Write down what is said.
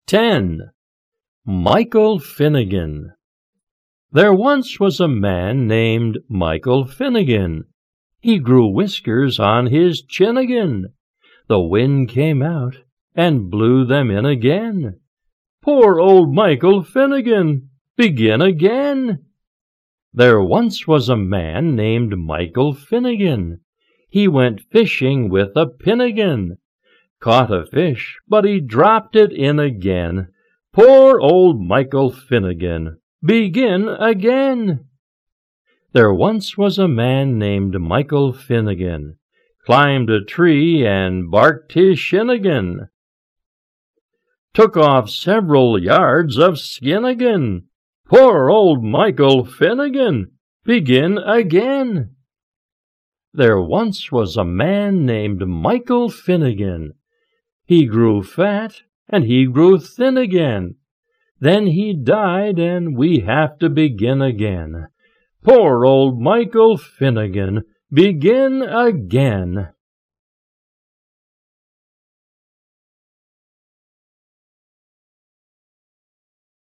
10. Michael Finnegan. There once was a man named Michael Finnegan. He grew whiskers on his chin again. The wind came out and blew them in again. Poor old Michael Finnegan, begin again. There once was a man named Michael Finnegan. He went fishing with a pinnagon. Caught a fish, but he dropped it in again. Poor old Michael Finnegan, begin again. There once was a man named Michael Finnegan. Climbed a tree and barked his shin again. Took off several yards of skin again. Poor old Michael Finnegan, begin again. There once was a man named Michael Finnegan. He grew fat and he grew thin again. Then he died and we have to begin again. Poor old Michael Finnegan, begin again.